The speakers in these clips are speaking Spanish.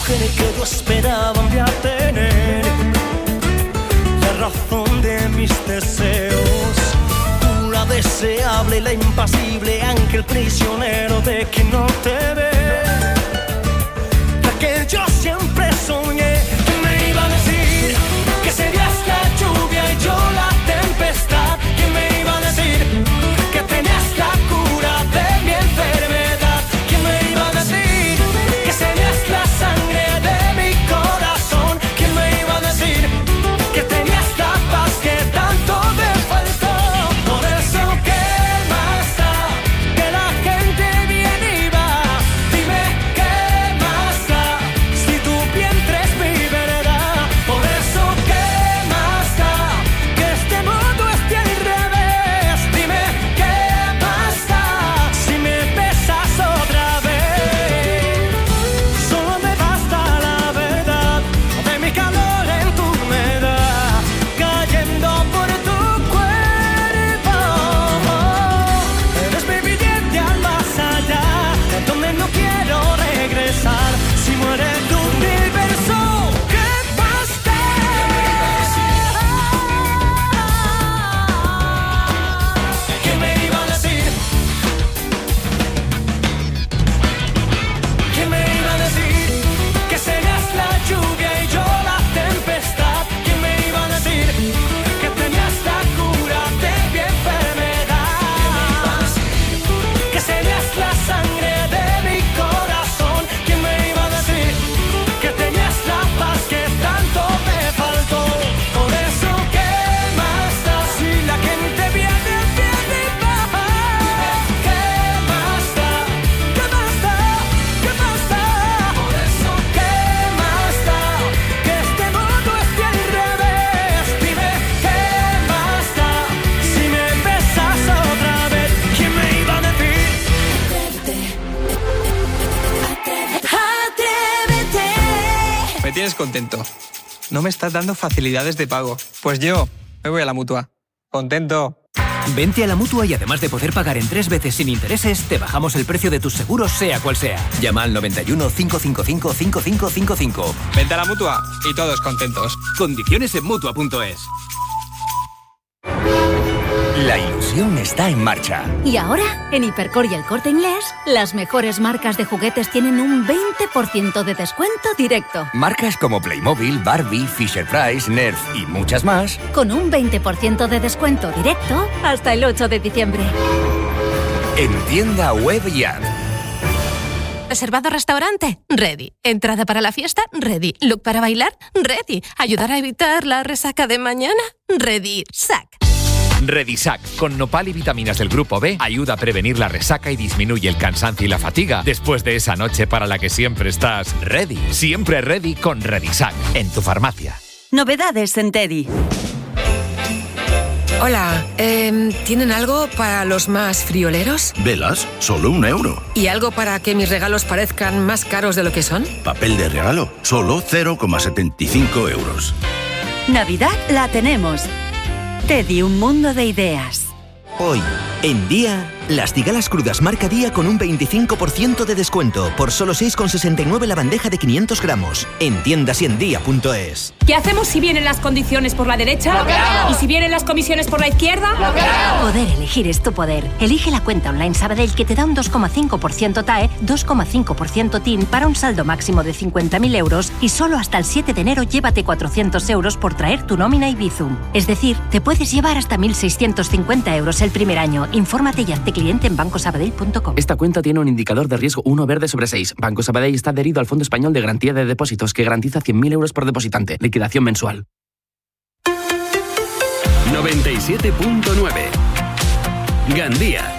mujer que yo esperaba un día tener, la razón de mis deseos, tú la deseable, la impasible, ángel prisionero de quien no te ve, la que yo siempre soñé, que me iba a decir que serías la lluvia y yo la tempestad, que me iba a decir que tenías la cura de mi enfermedad, que me iba a decir que serías la sangre de mi corazón, que me iba a decir que tenías la paz que tanto me faltó. Por eso que más da que la gente viene y va, dime qué más da si tu vientre es mi verdad. Por eso que más da que este mundo esté al revés, dime qué más da si me besas otra vez. Solo me basta la verdad de mi calor en tu humedad, cayendo por tu cuerpo. Eres mi billete al más allá, donde no quiero regresar. Si muere el universo, ¿qué basta? ¿Qué me iba a decir? ¿Qué me iba a decir? Que serías la lluvia y yo la tempestad. ¿Qué me iba a decir? Que tenías la cura de mi enfermedad. Que serías la sangre de mi corazón. ¿Qué me iba a decir? Que tenías la paz que tanto me faltó. Por eso ¿qué más da si la gente viene y va? ¿Qué más da? ¿Qué más da? ¿Qué más da? Por eso ¿qué más da que este mundo esté al revés? Dime ¿qué más da si me besas otra vez? ¿Quién me iba a decir? Atrévete. Me tienes contento. No me estás dando facilidades de pago. Pues yo me voy a la Mutua. Contento. Vente a la Mutua y además de poder pagar en 3 veces sin intereses, te bajamos el precio de tus seguros sea cual sea. Llama al 91 555 5555. Vente a la Mutua y todos contentos. Condiciones en Mutua.es. La ilusión está en marcha. Y ahora, en Hipercor y El Corte Inglés, las mejores marcas de juguetes tienen un 20% de descuento directo. Marcas como Playmobil, Barbie, Fisher-Price, Nerf y muchas más. Con un 20% de descuento directo hasta el 8 de diciembre. En tienda web y app. ¿Reservado restaurante? Ready. ¿Entrada para la fiesta? Ready. ¿Look para bailar? Ready. ¿Ayudar a evitar la resaca de mañana? Ready. Sac. Redisac, con nopal y vitaminas del grupo B, ayuda a prevenir la resaca y disminuye el cansancio y la fatiga después de esa noche para la que siempre estás ready. Siempre ready con Redisac, en tu farmacia. Novedades en Teddy. Hola, ¿tienen algo para los más frioleros? Velas, solo €1. ¿Y algo para que mis regalos parezcan más caros de lo que son? Papel de regalo, solo 0,75 €. Navidad la tenemos. Teddy, un mundo de ideas. Hoy, en Día, las cigalas crudas marca Día con un 25% de descuento por solo 6,69 la bandeja de 500 gramos. En tiendas y en día.es. ¿Qué hacemos si vienen las condiciones por la derecha? ¿Y si vienen las comisiones por la izquierda? Poder elegir es tu poder. Elige la cuenta online Sabadell que te da un 2,5% TAE, 2,5% TIN para un saldo máximo de 50.000 euros y solo hasta el 7 de enero llévate 400 euros por traer tu nómina y Bizum. Es decir, te puedes llevar hasta 1.650 euros el primer año. Infórmate y hazte cliente en bancosabadell.com. Esta cuenta tiene un indicador de riesgo 1 verde sobre 6. Banco Sabadell está adherido al Fondo Español de Garantía de Depósitos que garantiza 100.000 euros por depositante. Liquidación mensual. 97.9 Gandía.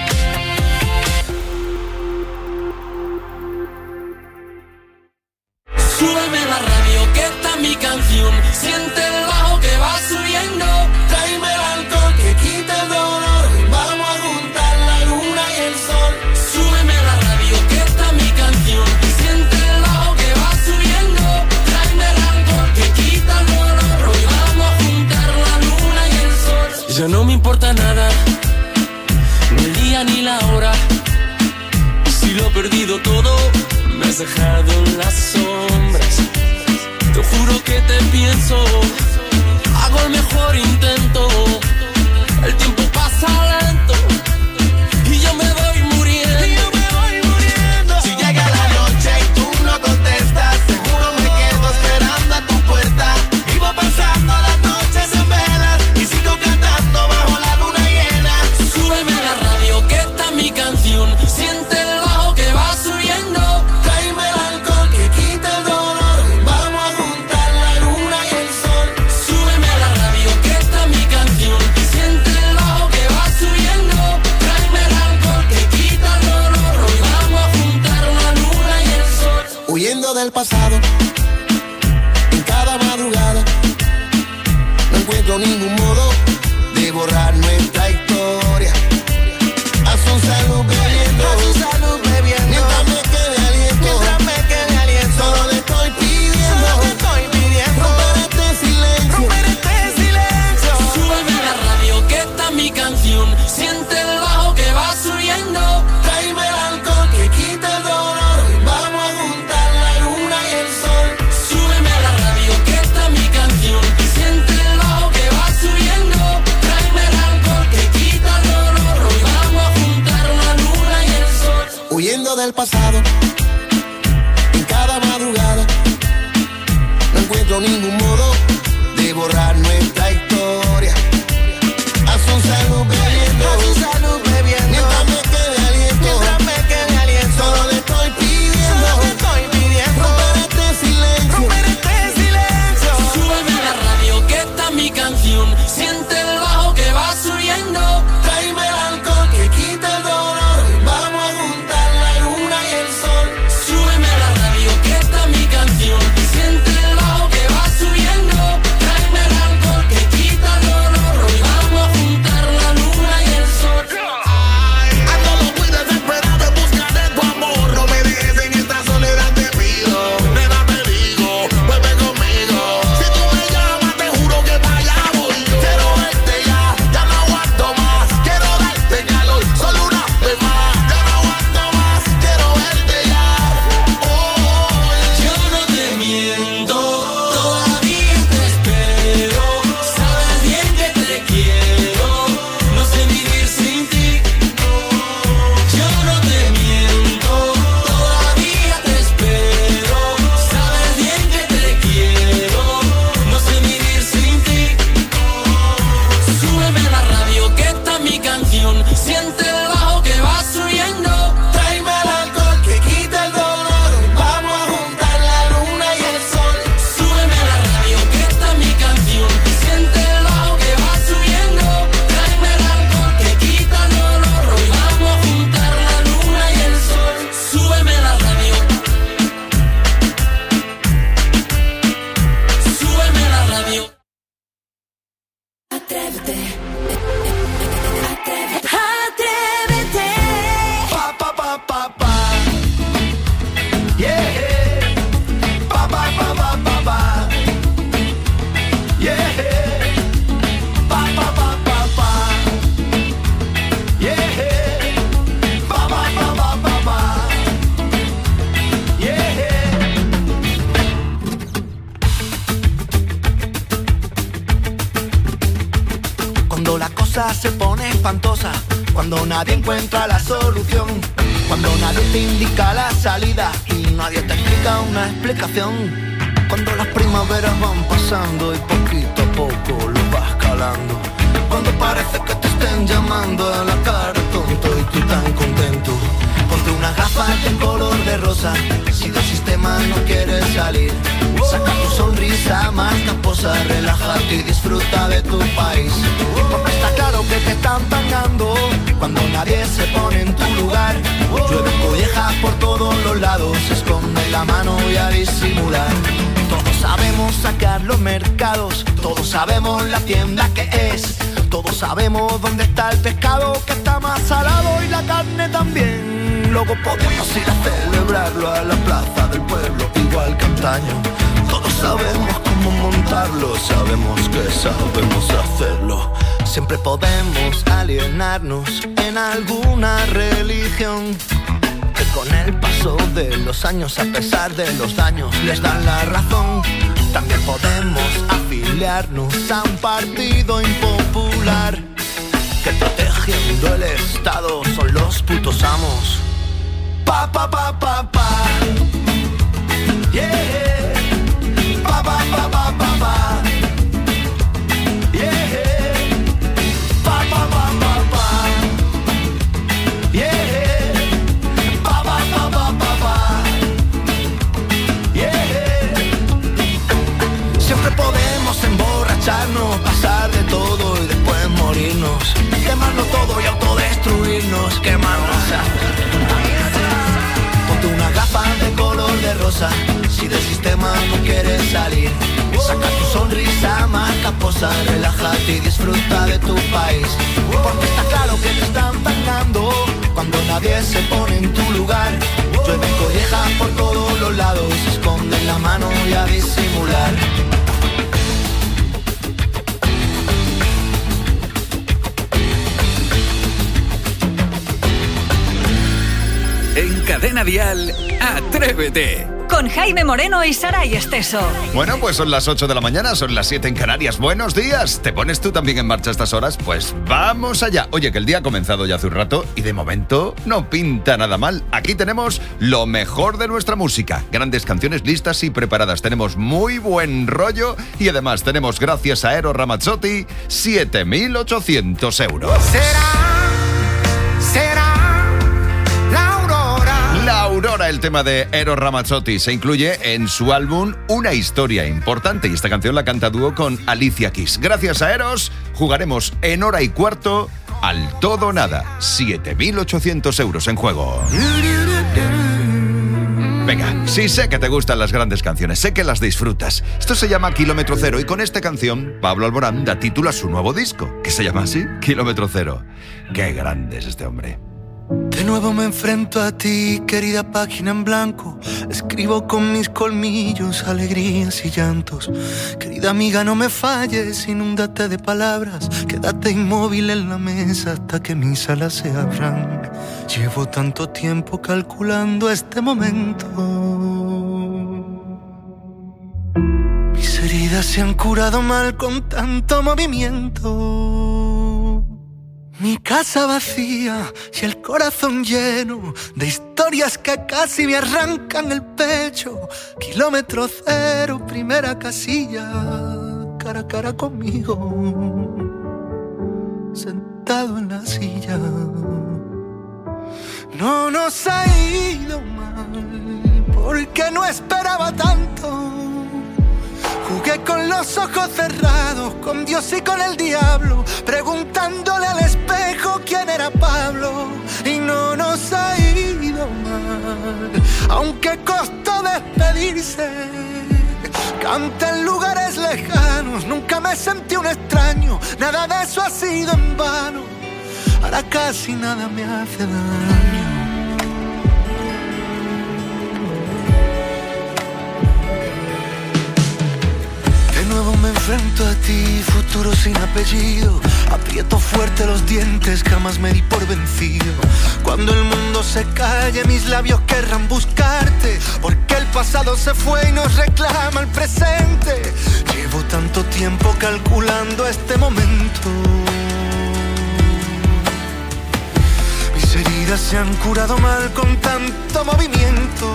Súbeme la radio, que está mi canción. Siente el bajo que va subiendo. Tráeme el alcohol que quita el dolor. Vamos a juntar la luna y el sol. Súbeme la radio, que está mi canción. Siente el bajo que va subiendo. Tráeme el alcohol que quita el dolor. Hoy vamos a juntar la luna y el sol. Ya no me importa nada, ni el día ni la hora. Si lo he perdido todo, me has dejado en las sombras. Te juro que te pienso, hago el mejor intento. El tiempo pasa lento y yo me voy muriendo. Si llega la noche y tú no contestas, seguro me quedo esperando a tu puerta. Vivo pasando las noches en velas y sigo cantando bajo la luna llena. Súbeme la radio que está mi canción. Siente el bajo que va subiendo. Tráeme el alcohol que quita el dolor. Vamos a juntar la luna y el sol. Súbeme la radio que está mi canción. Siente el bajo que va subiendo. Tráeme el alcohol que quita el dolor. Hoy vamos a juntar la luna y el sol. Huyendo del pasado, en cada madrugada, no encuentro ningún modo de borrar nuestra historia. Haz un salud bebiendo, mientras me quede aliento, solo le estoy pidiendo, romper este silencio. Súbeme la radio que está mi canción. Siente el bajo que va subiendo. Tráeme el alcohol que quita el dolor. Vamos a juntar la luna y el sol. Súbeme la radio que está mi canción. Siente el bajo que va subiendo. Tráeme el alcohol que quita el dolor. Hoy vamos a juntar la luna y el sol. Huyendo del pasado, en cada madrugada, no encuentro ningún modo de borrar nuestra historia. Haz un salud bebiendo, mientras me quede aliento, solo le estoy pidiendo, romper este silencio. Súbeme la radio que está mi canción. Siente el bajo que va subiendo. Tráeme el alcohol que quita el dolor. Vamos a juntar la luna y el sol. Súbeme la radio que está mi canción. Siente el bajo que va subiendo. Tráeme el alcohol que quita el dolor. Hoy vamos a juntar la luna y el sol. Ando muy desesperado en busca de tu amor. No me dejes en esta soledad, te pido. Nena, te digo, vuelve conmigo. Si tú me llamas, te juro que para allá voy yo. Quiero verte ya no aguanto más. Quiero darte calor, solo una vez más. Ya no aguanto más, quiero verte ya. Yo no te miento, todavía te espero. Sabes bien que te quiero, no sé vivir sin ti. Yo no te miento, todavía te espero. Sabes bien que te quiero, no sé vivir sin ti. Súbeme la radio que está mi canción. Siente el bajo que va subiendo. Tráeme el alcohol que quita el dolor. Vamos a juntar la luna y el sol. Súbeme la radio que está mi canción. Siente el bajo que va subiendo. Tráeme el alcohol que quita el dolor. Hoy vamos a juntar la luna y el sol. Súbeme la radio. Súbeme la radio. Atrévete. Pa pa pa pa pa. Yeah. Pa pa pa pa pa pa. Yeah. Pa pa pa pa pa. Yeah. Pa pa pa pa pa pa. Yeah. Cuando la cosa se pone espantosa, cuando nadie encuentra la solución, cuando nadie te indica la salida y nadie te explica una explicación, cuando las primaveras van pasando y poquito a poco lo vas calando, cuando parece que te estén llamando a la cara tonto y tú tan contento, ponte unas gafas de color de rosa, si del sistema no quieres salir, saca tu sonrisa más camposa, relájate y disfruta de tu país, porque está claro que te están pagando cuando nadie se pone en tu lugar, llueve collejas por todos los lados, esconde la mano y a disimular, todos sabemos sacar los mercados, todos sabemos la tienda que es, todos sabemos dónde está el pescado que está más salado y la carne también, luego podemos ir a celebrarlo a la plaza del pueblo igual que antaño, todos sabemos cómo montarlo, sabemos que sabemos hacerlo, siempre podemos alienarnos en alguna religión, que Con el paso de los años, a pesar de los daños, les dan la razón. También podemos afiliarnos a un partido impopular, que protegiendo el Estado son los putos amos. Pa, pa, pa, pa, pa. Yeah. Pa, pa, pa, pa, pa, pa. Yeah. Pa, pa, pa, pa, pa. Yeah. Pa, pa, pa, pa, pa, pa. Yeah. Siempre podemos emborracharnos, pasar de todo y después morirnos, quemarnos todo y autodestruirnos, quemarnos. Ponte una gafa de color de rosa, si del sistema no quieres salir. Saca tu sonrisa, marca, posa, relájate y disfruta de tu país. Porque está claro que te están pagando cuando nadie se pone en tu lugar. Llueve collejas por todos los lados, se esconden la mano y a disimular. En Cadena Dial, Atrévete. Con Jaime Moreno y Saray Esteso. Bueno, pues son las 8 de la mañana, son las 7 en Canarias. Buenos días. ¿Te pones tú también en marcha a estas horas? Pues vamos allá. Oye, que el día ha comenzado ya hace un rato y de momento no pinta nada mal. Aquí tenemos lo mejor de nuestra música. Grandes canciones listas y preparadas. Tenemos muy buen rollo y además tenemos, gracias a Eros Ramazzotti, 7.800 euros. Será La Aurora, el tema de Eros Ramazzotti, se incluye en su álbum Una historia importante y esta canción la canta dúo con Alicia Keys. Gracias a Eros jugaremos en hora y cuarto al todo o nada. 7.800 euros en juego. Venga, sí sé que te gustan las grandes canciones, sé que las disfrutas. Esto se llama Kilómetro Cero y con esta canción Pablo Alborán da título a su nuevo disco, que se llama así, Kilómetro Cero. Qué grande es este hombre. De nuevo me enfrento a ti, querida página en blanco. Escribo con mis colmillos alegrías y llantos. Querida amiga, no me falles, inúndate de palabras. Quédate inmóvil en la mesa hasta que mis alas se abran. Llevo tanto tiempo calculando este momento. Mis heridas se han curado mal con tanto movimiento. Mi casa vacía y el corazón lleno de historias que casi me arrancan el pecho. Kilómetro cero, primera casilla, cara a cara conmigo, sentado en la silla. No nos ha ido mal, porque no esperaba tanto. Jugué con los ojos cerrados, con Dios y con el diablo, preguntándole al espejo quién era Pablo. Y no nos ha ido mal, aunque costó despedirse. Canté en lugares lejanos, nunca me sentí un extraño. Nada de eso ha sido en vano, ahora casi nada me hace daño. De nuevo me enfrento a ti, futuro sin apellido. Aprieto fuerte los dientes, jamás me di por vencido. Cuando el mundo se calle, mis labios querrán buscarte, porque el pasado se fue y nos reclama el presente. Llevo tanto tiempo calculando este momento. Mis heridas se han curado mal con tanto movimiento.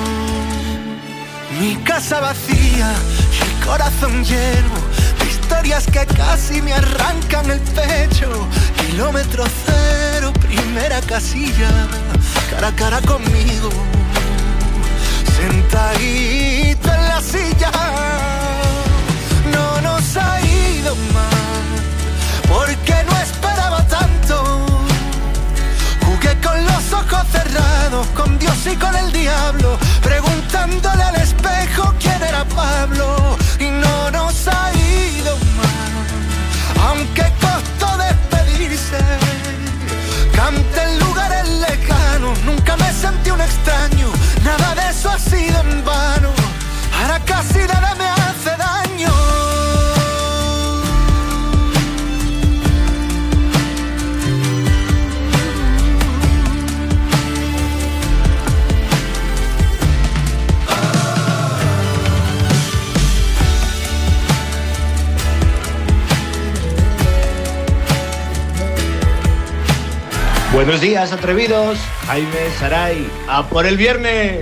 Mi casa vacía y el corazón lleno de historias que casi me arrancan el pecho. Kilómetro cero, primera casilla, cara a cara conmigo, sentadito en la silla. No nos ha ido mal, porque no esperaba tanto. Jugué con los ojos cerrados, con Dios y con el diablo, preguntándole al espejo quién era Pablo. Y no nos ha ido mal, aunque costó despedirse. Canté en lugares lejanos, nunca me sentí un extraño. Nada de eso ha sido en vano, ahora casi nada me hace daño. Buenos días, atrevidos. Jaime, Saray, ¡a por el viernes!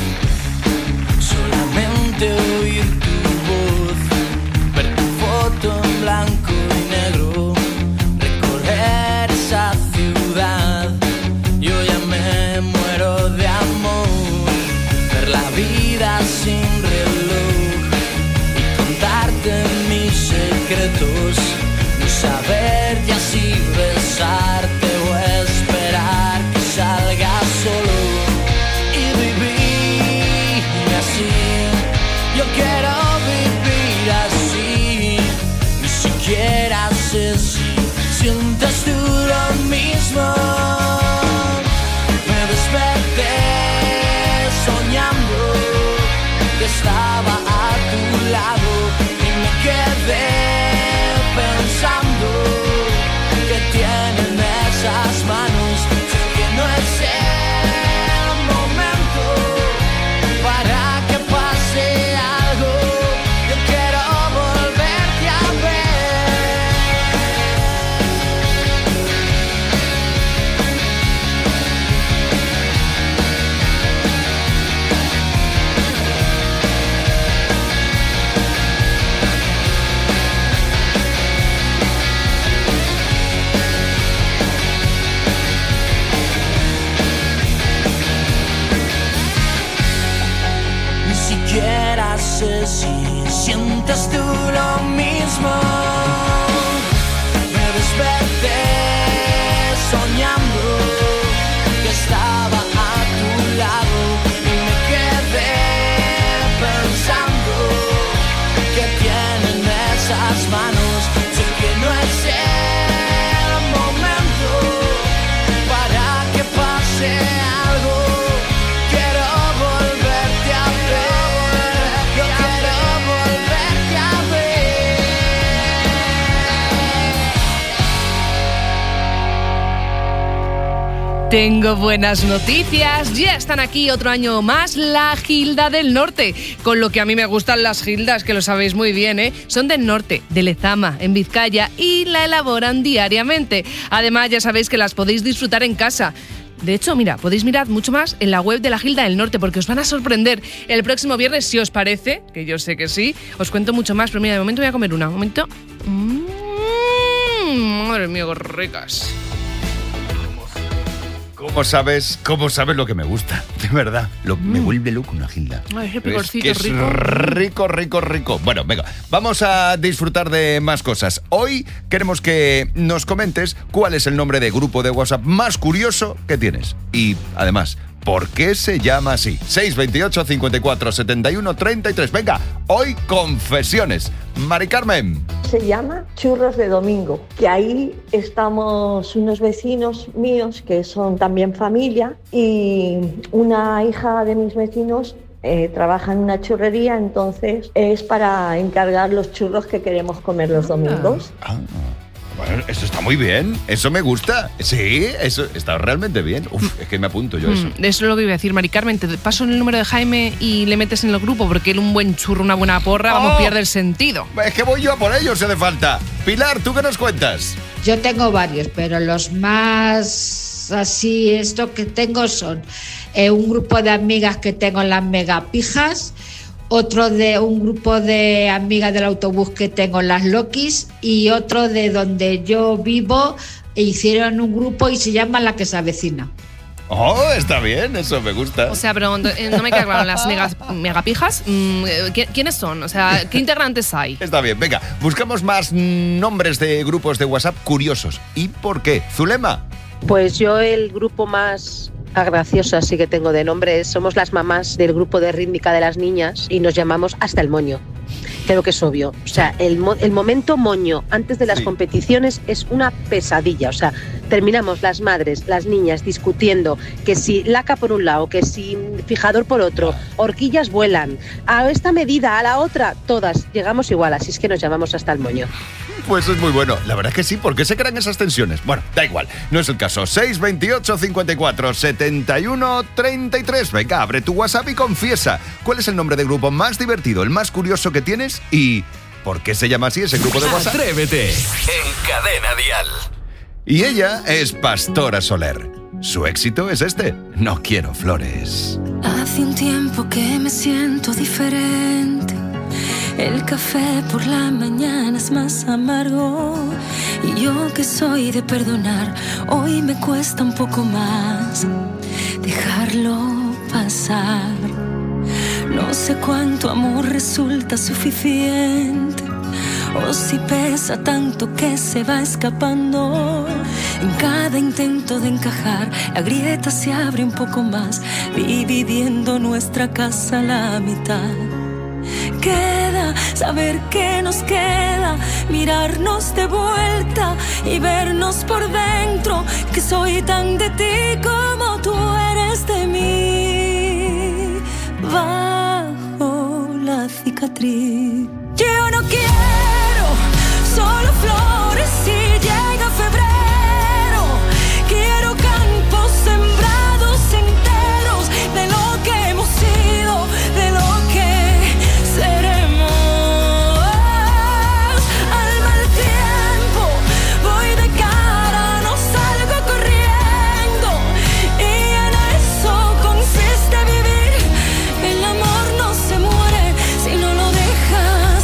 Solamente oír tu voz, ver tu foto en blanco y negro, recorrer esa ciudad. Yo ya me muero de amor, ver la vida sin reloj y contarte mis secretos, no saber ya si besarte o esperar que salga solo y vivir así. Yo quiero vivir así, ni siquiera sé si sientes tú lo mismo. Me desperté soñando que estaba a tu lado y me quedé pensando que tienen esas manos. Sé que no es el momento para que pase algo. Yo quiero volverte a Ni siquiera sé si sientes tú lo mismo. Me desperté soñando que estaba a tu lado y me quedé pensando que tienen esas manos. Sé que no es el momento para que pase algo. Quiero volverte a ver, yo quiero volverte a ver. Tengo buenas noticias, ya están aquí otro año más la Gilda del Norte, con lo que a mí me gustan las gildas, que lo sabéis muy bien, ¿eh? Son del norte, de Lezama, en Vizcaya, y la elaboran diariamente. Además, ya sabéis que las podéis disfrutar en casa. De hecho, mira, podéis mirar mucho más en la web de la Gilda del Norte, porque os van a sorprender el próximo viernes, si os parece, que yo sé que sí. Os cuento mucho más, pero mira, de momento voy a comer una. Un momento. Madre mía, qué ricas. ¿Cómo sabes lo que me gusta? De verdad, me vuelve loco una Gilda. Ay, ese picorcito es rico. rico. Bueno, venga, vamos a disfrutar de más cosas. Hoy queremos que nos comentes cuál es el nombre de grupo de WhatsApp más curioso que tienes. Y, además, ¿por qué se llama así? 628 54 71 33. Venga, hoy confesiones. Mari Carmen. Se llama Churros de Domingo, que ahí estamos unos vecinos míos que son también familia, y una hija de mis vecinos trabaja en una churrería, entonces es para encargar los churros que queremos comer los domingos. Bueno, eso está muy bien, eso me gusta. Sí, eso está realmente bien. Uf, es que me apunto yo a eso. Eso es lo que iba a decir, Mari Carmen. Te paso el número de Jaime y le metes en el grupo, porque él un buen churro, una buena porra, vamos, pierde el sentido. Es que voy yo a por ellos si hace falta. Pilar, ¿tú qué nos cuentas? Yo tengo varios, pero los más así, esto que tengo son un grupo de amigas que tengo, las megapijas, otro de un grupo de amigas del autobús que tengo, las Lokis, y otro de donde yo vivo, hicieron un grupo y se llama La que se avecina. Oh, está bien, eso me gusta. O sea, pero no me queda claro, las megapijas, ¿quiénes son? O sea, ¿qué integrantes hay? Está bien, venga, buscamos más nombres de grupos de WhatsApp curiosos. ¿Y por qué? Zulema. Pues yo el grupo más gracioso así que tengo de nombre somos las mamás del grupo de rítmica de las niñas y nos llamamos Hasta el Moño. Creo que es obvio. O sea, el momento moño antes de las competiciones es una pesadilla. O sea, terminamos las madres, las niñas discutiendo que si laca por un lado, que si fijador por otro, horquillas vuelan, a esta medida, a la otra, todas llegamos igual, así es que nos llamamos Hasta el Moño. Pues es muy bueno. La verdad es que sí, ¿por qué se crean esas tensiones? Bueno, da igual, no es el caso. 628 54 71 33. Venga, abre tu WhatsApp y confiesa cuál es el nombre de grupo más divertido, el más curioso que tienes y ¿por qué se llama así ese grupo de WhatsApp? Atrévete en Cadena Dial. Y ella es Pastora Soler. Su éxito es este, No quiero flores. Hace un tiempo que me siento diferente. El café por la mañana es más amargo. Y yo que soy de perdonar, hoy me cuesta un poco más dejarlo pasar. No sé cuánto amor resulta suficiente, o si pesa tanto que se va escapando. En cada intento de encajar, la grieta se abre un poco más, dividiendo nuestra casa a la mitad. Queda saber que nos queda, mirarnos de vuelta y vernos por dentro, que soy tan de ti como tú eres de mí. Bajo la cicatriz, yo no quiero solo flores si llega febrero. Quiero campos sembrados enteros de lo que hemos sido, de lo que seremos. Al mal tiempo voy de cara, no salgo corriendo, y en eso consiste vivir. El amor no se muere si no lo dejas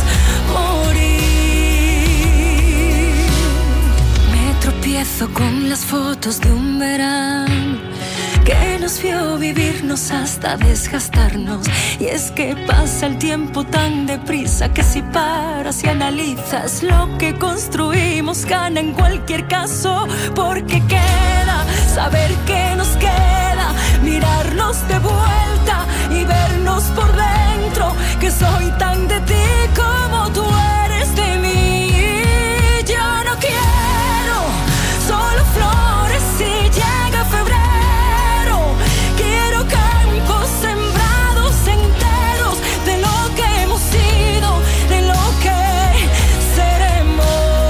morir. Me tropiezo con las fotos de un verano que nos vio vivirnos hasta desgastarnos. Y es que pasa el tiempo tan deprisa que si paras y analizas lo que construimos, gana en cualquier caso. Porque queda saber que nos queda, mirarnos de vuelta y vernos por dentro, que soy tan de ti como tú eres de mí. Yo no quiero solo flores si llega febrero. Quiero campos sembrados enteros de lo que hemos sido, de lo que seremos.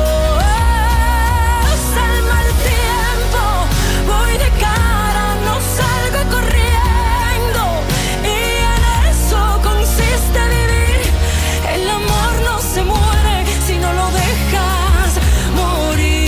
Al mal tiempo voy de cara, no salgo corriendo, y en eso consiste vivir. El amor no se muere si no lo dejas morir.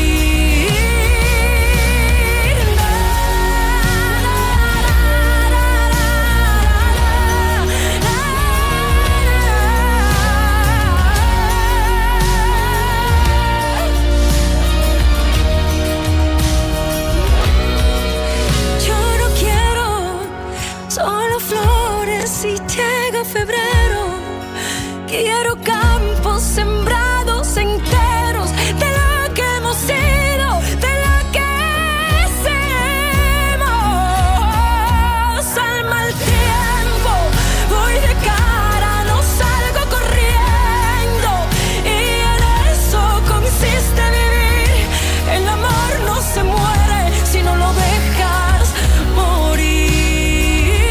Yo no quiero solo flores si llega febrero. Quiero campos sembrados enteros de lo que hemos sido, de lo que seremos. Al mal tiempo voy de cara, no salgo corriendo, y en eso consiste vivir. El amor no se muere si no lo dejas morir.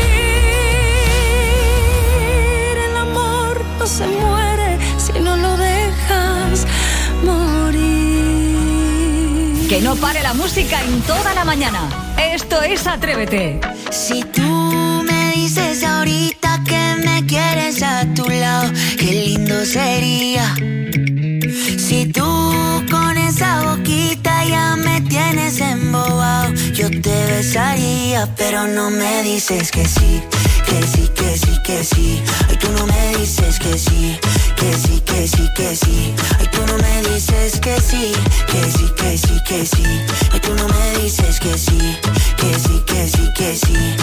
El amor no se muere si no lo dejas morir. Que no pare la música en toda la mañana. Esto es Atrévete. Si tú me dices ahorita que me quieres a tu lado, qué lindo sería. Si tú con esa boquita ya me tienes embobado, yo te besaría, pero no me dices que sí, que sí, que sí, que sí. Ay, tú no me dices que sí, que sí, que sí, que sí. Ay, tú no me dices que sí, que sí, que sí, que sí. Ay, tú no me dices que sí, que sí, que sí, que sí.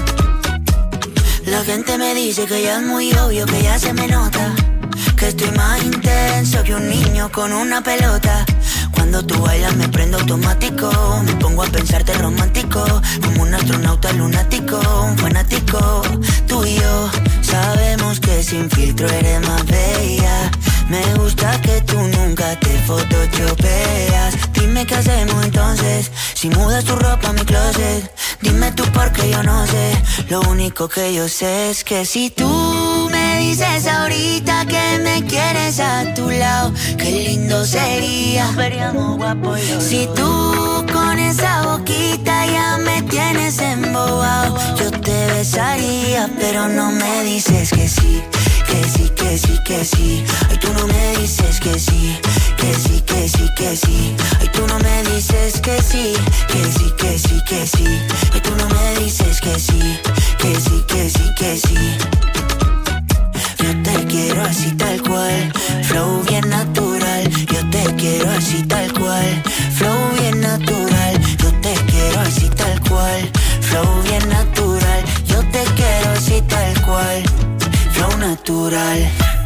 La gente me dice que ya es muy obvio, que ya se me nota, que estoy más intenso que un niño con una pelota. Cuando tú bailas me prendo automático, me pongo a pensarte romántico, como un astronauta lunático, un fanático. Tú y yo sabemos que sin filtro eres más bella. Me gusta que tú nunca te photoshopeas. Dime qué hacemos entonces, si mudas tu ropa a mi closet. Dime tú porque yo no sé, lo único que yo sé es que si tú me dices ahorita que me quieres a tu lado, qué lindo sería. Veríamos guapo y si tú con esa boquita ya me tienes embobado, yo te besaría, pero no me dices que sí, que sí, que sí, que sí. Ay, tú no me dices que sí, que sí, que sí, que sí. Ay, tú no me dices que sí, que sí, que sí, que sí. Ay, tú no me dices que sí, que sí, que sí, que sí. Yo te quiero así tal cual, flow bien natural. Yo te quiero así tal cual, flow bien natural. Yo te quiero así tal cual, flow bien natural. Yo te quiero así tal cual, flow natural.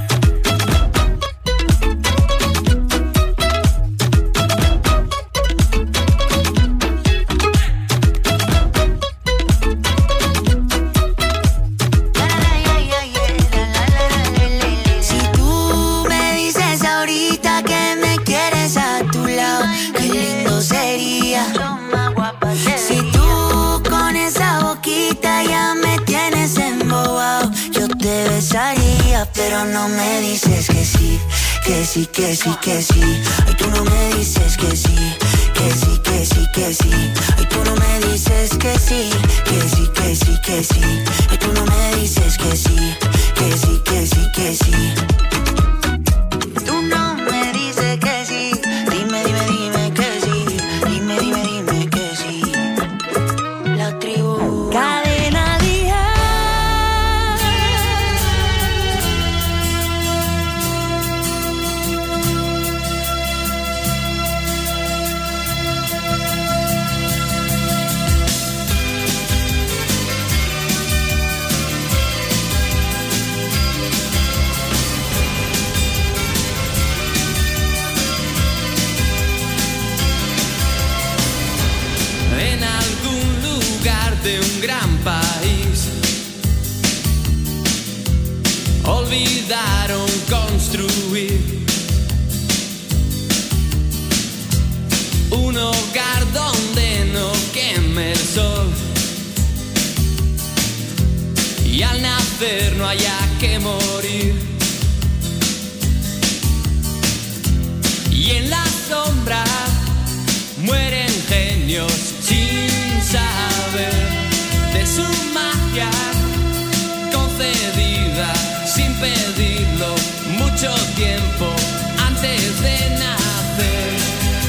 Pero no me dices que sí, que sí, que sí, que sí. Ay, tú no me dices que sí, que sí, que sí, que sí. Ay, tú no me dices que sí, que sí, que sí, que sí. Ay, tú no me dices que sí, que sí, que sí, que sí. Tú no me dices que sí. Dime, dime, dime que sí. Dime, dime, dime que sí. La tribu. Cadena Dial. En algún lugar de un gran país olvidaron construir un hogar donde no queme el sol y al nacer no haya que morir. Y en la sombra mueren genios sin saber de su magia concedida sin pedirlo mucho tiempo antes de nacer.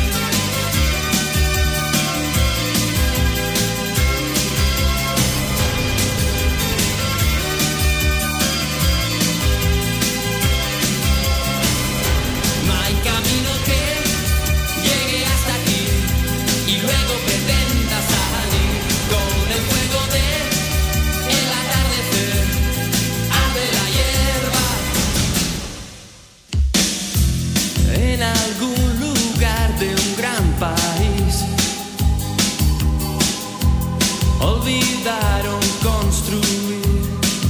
No hay camino que llegue hasta aquí y luego pretenda salir con el fuego del atardecer. Arde la hierba en algún lugar de un gran país. Olvidaron construir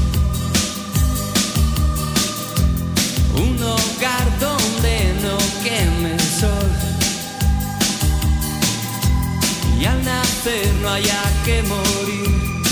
un hogar donde no queme el sol y al nacer no haya que morir.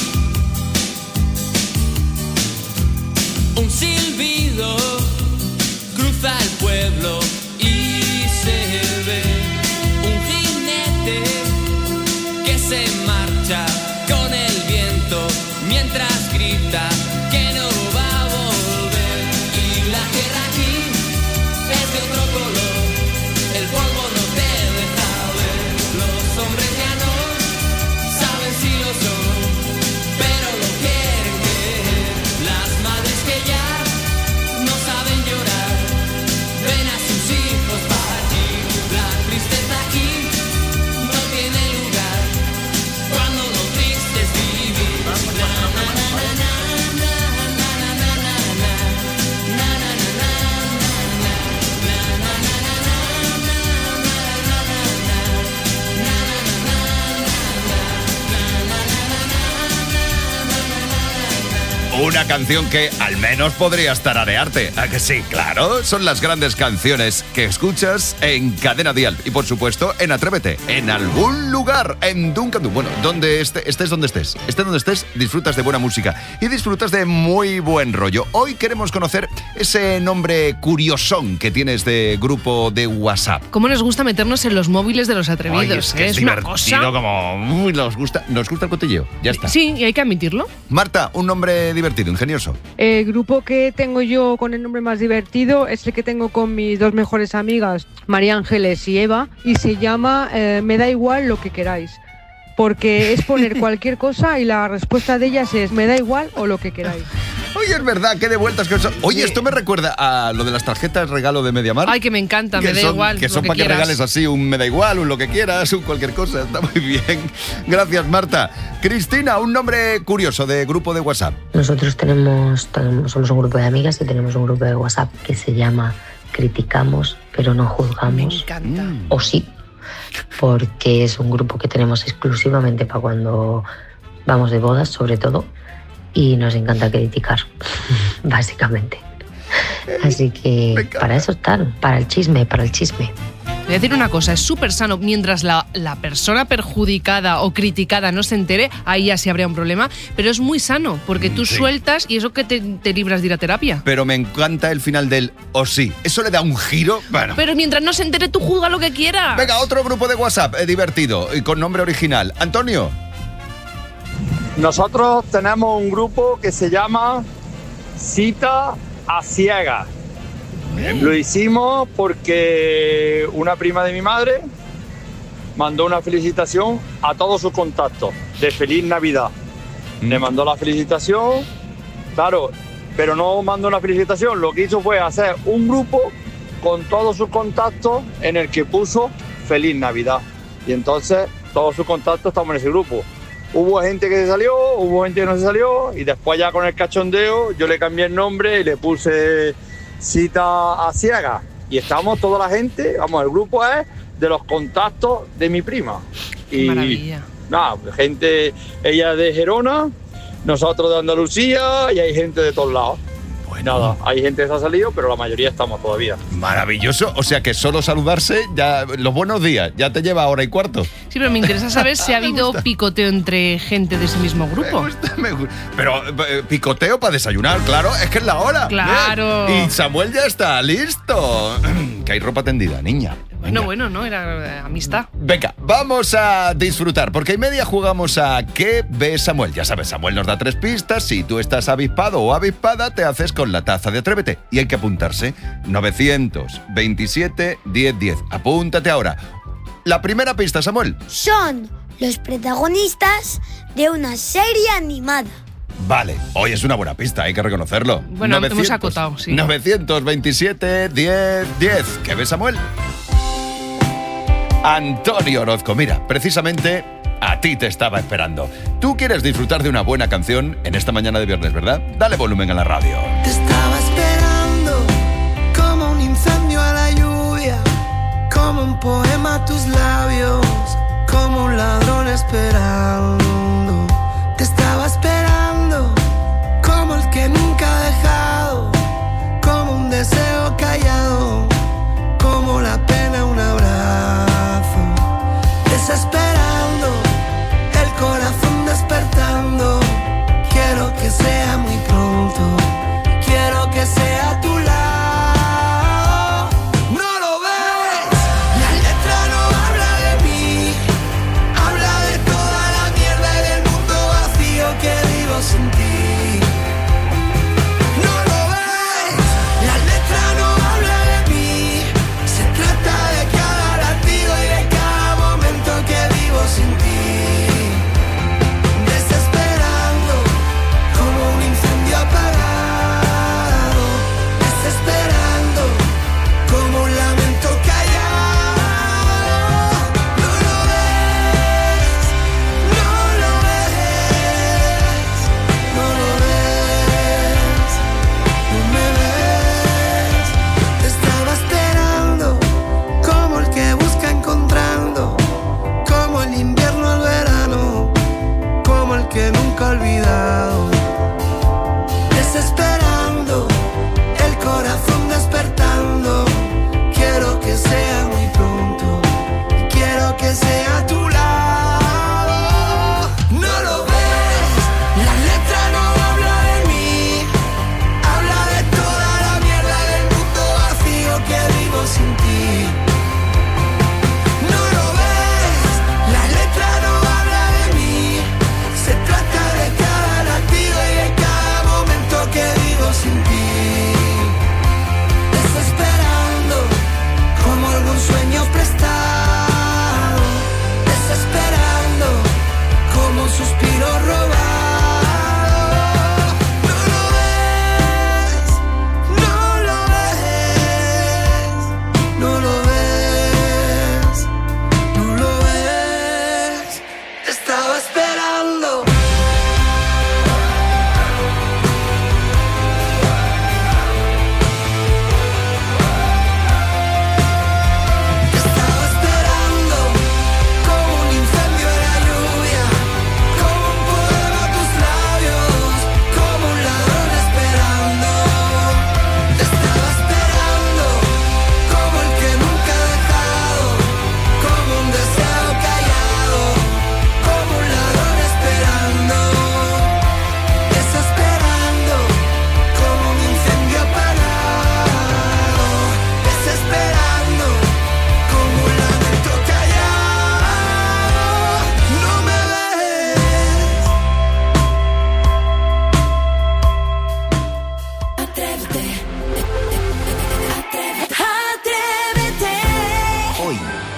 Un silbido cruza el pueblo y se ve un jinete que se marcha con el viento mientras grita que no va a volver. Y la tierra aquí es de otro color, el polvo no te deja ver. Los hombres ya no saben si lo son, pero lo quieren creer. Las madres que ya no saben llorar ven a sus hijos partir. La tristeza aquí no tiene lugar cuando lo triste es vivir. Na, na, na, na, na, na, na, na, na, na, na, na, na, na, Una canción que al menos podrías tararearte. ¿A que sí? Claro, son las grandes canciones que escuchas en Cadena Dial. Y por supuesto, en Atrévete, en algún lugar, en Duncan. Bueno, donde estés donde estés. Estés donde estés, disfrutas de buena música y disfrutas de muy buen rollo. Hoy queremos conocer ese nombre curiosón que tienes de grupo de WhatsApp. ¿Cómo nos gusta meternos en los móviles de los atrevidos? Ay, es que es una divertido, cosa. como... nos gusta el cotilleo, ya está. Sí, y hay que admitirlo. Marta, un nombre divertido divertido, ingenioso? El grupo que tengo yo con el nombre más divertido es el que tengo con mis dos mejores amigas, María Ángeles y Eva, y se llama Me da igual lo que queráis. Porque es poner cualquier cosa y la respuesta de ellas es me da igual o lo que queráis. Oye, es verdad, qué de vueltas que son. Oye, esto me recuerda a lo de las tarjetas regalo de MediaMarkt. Ay, que me encanta, me da igual. Que son para que regales así un me da igual, un lo que quieras, un cualquier cosa. Está muy bien. Gracias, Marta. Cristina, un nombre curioso de grupo de WhatsApp. Nosotros somos un grupo de amigas y tenemos un grupo de WhatsApp que se llama Criticamos, pero no juzgamos. Me encanta. O sí, porque es un grupo que tenemos exclusivamente para cuando vamos de bodas, sobre todo. Y nos encanta criticar, básicamente. Así que para eso están, para el chisme. Voy a decir una cosa, es súper sano. Mientras la persona perjudicada o criticada no se entere, ahí ya sí habría un problema. Pero es muy sano, porque tú sueltas y eso que te libras de ir a terapia. Pero me encanta el final del o sí. Eso le da un giro. Bueno. Pero mientras no se entere, tú juzga lo que quieras. Venga, otro grupo de WhatsApp divertido y con nombre original. Antonio. Nosotros tenemos un grupo que se llama Cita a Ciegas. Lo hicimos porque una prima de mi madre mandó una felicitación a todos sus contactos de Feliz Navidad. Le mandó la felicitación, claro, pero no mandó una felicitación. Lo que hizo fue hacer un grupo con todos sus contactos en el que puso Feliz Navidad. Y entonces todos sus contactos estamos en ese grupo. Hubo gente que se salió, hubo gente que no se salió y después ya con el cachondeo yo le cambié el nombre y le puse Cita a Ciegas. Y estamos toda la gente, vamos, el grupo es de los contactos de mi prima. Y maravilla. Nada, gente, ella de Gerona, nosotros de Andalucía y hay gente de todos lados. Pues nada, hay gente que se ha salido, pero la mayoría estamos todavía. Maravilloso, o sea que solo saludarse, ya los buenos días, ya te lleva hora y cuarto. Sí, pero me interesa saber si ha habido picoteo entre gente de ese mismo grupo. Me gusta. Pero picoteo para desayunar, claro, es que es la hora. Claro. Y Samuel ya está listo. Que hay ropa tendida, niña. Bueno, no, era amistad. Venga, vamos a disfrutar, porque en media jugamos a ¿qué ve Samuel? Ya sabes, Samuel nos da 3 pistas. Si tú estás avispado o avispada, te haces con la taza de Atrévete. Y hay que apuntarse. 927 1010. Apúntate ahora. La primera pista, Samuel. Son los protagonistas de una serie animada. Vale, hoy es una buena pista, hay que reconocerlo. Bueno, hemos acotado, sí. 927 1010. ¿Qué ve Samuel? Antonio Orozco, mira, precisamente a ti te estaba esperando. Tú quieres disfrutar de una buena canción en esta mañana de viernes, ¿verdad? Dale volumen a la radio. Te estaba esperando como un incendio a la lluvia, como un poema a tus labios, como un ladrón esperando. Te estaba esperando como el que nunca ha dejado, como un deseo callado, como la pena un abrazo. Desesperando, el corazón despertando. Quiero que sea muy pronto, quiero que sea a tu lado. ¿No lo ves? La letra no habla de mí, habla de toda la mierda y del mundo vacío que vivo sin ti. ¿No lo ves? La letra no habla de mí, se trata de cada latido y de cada momento que vivo sin ti. Desesperando como un incendio apagado, desesperando como un lamento callado. No lo ves, no lo ves, no lo ves, no me ves. Te estaba esperando como el que busca encontrando, como el invierno al verano, como el que nunca ha olvidado. Desesperando, el corazón despertando. Quiero que sea muy pronto, quiero que sea a tu lado. No lo ves, la letra no habla de mí, habla de toda la mierda del mundo vacío que vivo sin ti. No lo ves, la letra no habla de mí, se trata de cada latido y de cada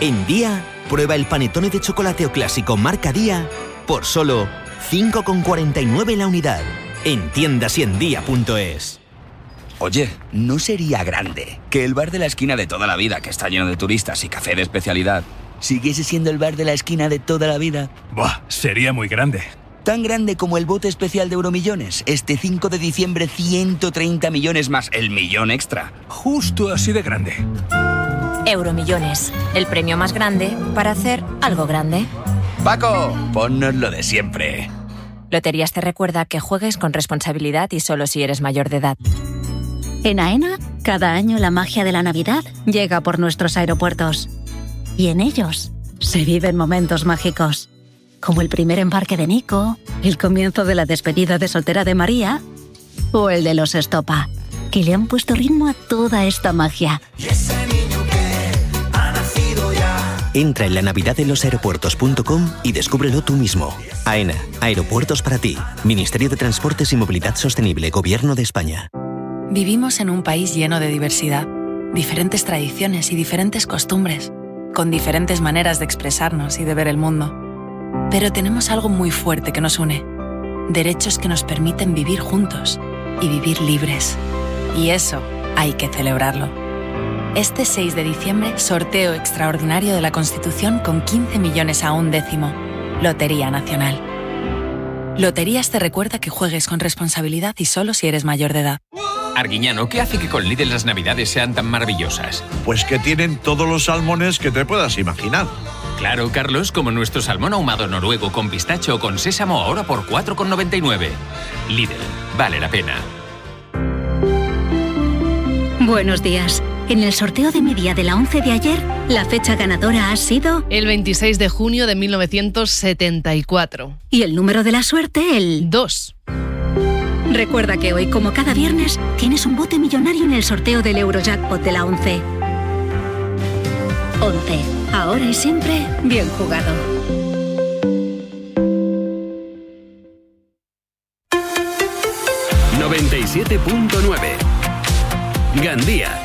En Día, prueba el panetone de chocolate o clásico marca Día por solo 5,49 la unidad. En tiendas y en día.es. Oye, ¿no sería grande que el bar de la esquina de toda la vida, que está lleno de turistas y café de especialidad, siguiese siendo el bar de la esquina de toda la vida? Buah, sería muy grande. Tan grande como el bote especial de Euromillones. Este 5 de diciembre, 130 millones más el millón extra. Justo así de grande. Euromillones, el premio más grande para hacer algo grande. Paco, ponnos lo de siempre. Loterías te recuerda que juegues con responsabilidad y solo si eres mayor de edad. En AENA, cada año la magia de la Navidad llega por nuestros aeropuertos. Y en ellos se viven momentos mágicos. Como el primer embarque de Nico, el comienzo de la despedida de soltera de María o el de los Estopa, que le han puesto ritmo a toda esta magia. Entra en la navidaddelosaeropuertos.com y descúbrelo tú mismo. AENA, Aeropuertos para ti. Ministerio de Transportes y Movilidad Sostenible, Gobierno de España. Vivimos en un país lleno de diversidad, diferentes tradiciones y diferentes costumbres, con diferentes maneras de expresarnos y de ver el mundo. Pero tenemos algo muy fuerte que nos une: derechos que nos permiten vivir juntos y vivir libres. Y eso hay que celebrarlo. Este 6 de diciembre, sorteo extraordinario de la Constitución con 15 millones a un décimo. Lotería Nacional. Loterías te recuerda que juegues con responsabilidad y solo si eres mayor de edad. Arguiñano, ¿qué hace que con Lidl las navidades sean tan maravillosas? Pues que tienen todos los salmones que te puedas imaginar. Claro, Carlos, como nuestro salmón ahumado noruego con pistacho o con sésamo ahora por 4,99. Lidl, vale la pena. Buenos días. En el sorteo de mi día de la 11 de ayer, la fecha ganadora ha sido... El 26 de junio de 1974. Y el número de la suerte, el... 2. Recuerda que hoy, como cada viernes, tienes un bote millonario en el sorteo del Eurojackpot de la 11. 11. Ahora y siempre, bien jugado. ...97.9... Gandía.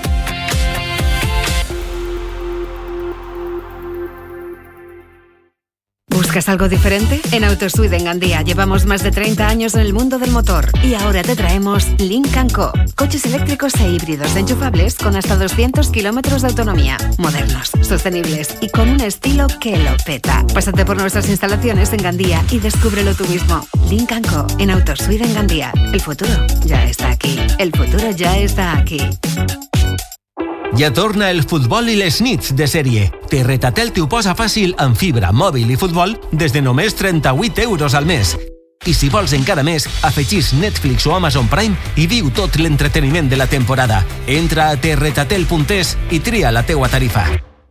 ¿Buscas algo diferente? En Autosuite en Gandía llevamos más de 30 años en el mundo del motor y ahora te traemos Lynk & Co. Coches eléctricos e híbridos enchufables con hasta 200 kilómetros de autonomía, modernos, sostenibles y con un estilo que lo peta. Pásate por nuestras instalaciones en Gandía y descúbrelo tú mismo. Lynk & Co. en Autosuite en Gandía. El futuro ya está aquí. El futuro ya está aquí. Ja torna el futbol i les nits de sèrie. Terretatel t'ho posa fàcil amb fibra, mòbil i futbol des de només 38 euros al mes. I si vols encara més, afegís Netflix o Amazon Prime i viu tot l'entreteniment de la temporada. Entra a terretatel.es i tria la teua tarifa.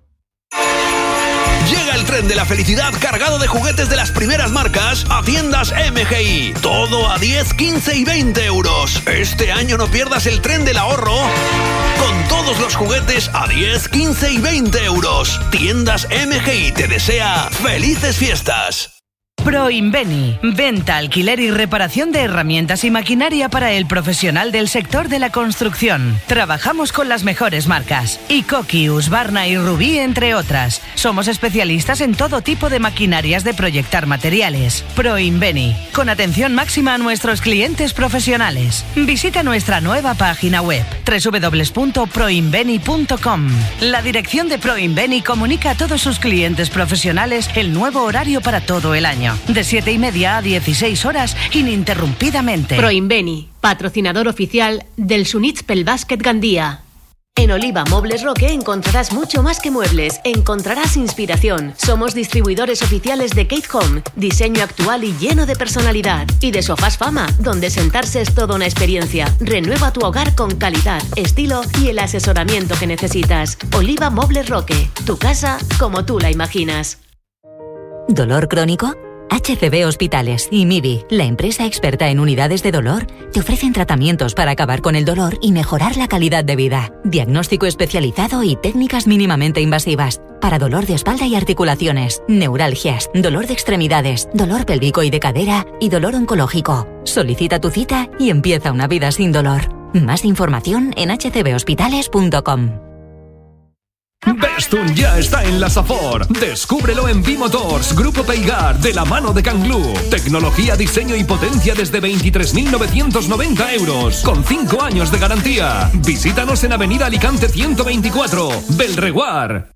Llega el tren de la felicidad cargado de juguetes de las primeras marcas a tiendas MGI. Todo a 10, 15 y 20 euros. Este año no pierdas el tren del ahorro con todos los juguetes a 10, 15 y 20 euros. Tiendas MGI te desea felices fiestas. Proinveni, venta, alquiler y reparación de herramientas y maquinaria para el profesional del sector de la construcción. Trabajamos con las mejores marcas, Ikoki, Husqvarna y Rubí, entre otras. Somos especialistas en todo tipo de maquinarias de proyectar materiales. Proinveni, con atención máxima a nuestros clientes profesionales. Visita nuestra nueva página web, www.proinveni.com. La dirección de Proinveni comunica a todos sus clientes profesionales el nuevo horario para todo el año. De 7:30 a 16 horas, ininterrumpidamente. Proinveni, patrocinador oficial del Sunits pel Bàsquet Gandía. En Oliva Mobles Roque encontrarás mucho más que muebles, encontrarás inspiración. Somos distribuidores oficiales de Kate Home, diseño actual y lleno de personalidad. Y de Sofás Fama, donde sentarse es toda una experiencia. Renueva tu hogar con calidad, estilo y el asesoramiento que necesitas. Oliva Mobles Roque, tu casa como tú la imaginas. ¿Dolor crónico? HCB Hospitales y MIBI, la empresa experta en unidades de dolor, te ofrecen tratamientos para acabar con el dolor y mejorar la calidad de vida. Diagnóstico especializado y técnicas mínimamente invasivas para dolor de espalda y articulaciones, neuralgias, dolor de extremidades, dolor pélvico y de cadera y dolor oncológico. Solicita tu cita y empieza una vida sin dolor. Más información en hcbhospitales.com. Bestun ya está en la Safor. Descúbrelo en Bimotors, Grupo Peigar, de la mano de Canglú. Tecnología, diseño y potencia desde 23.990 euros, con 5 años de garantía. Visítanos en Avenida Alicante 124, Belreguard.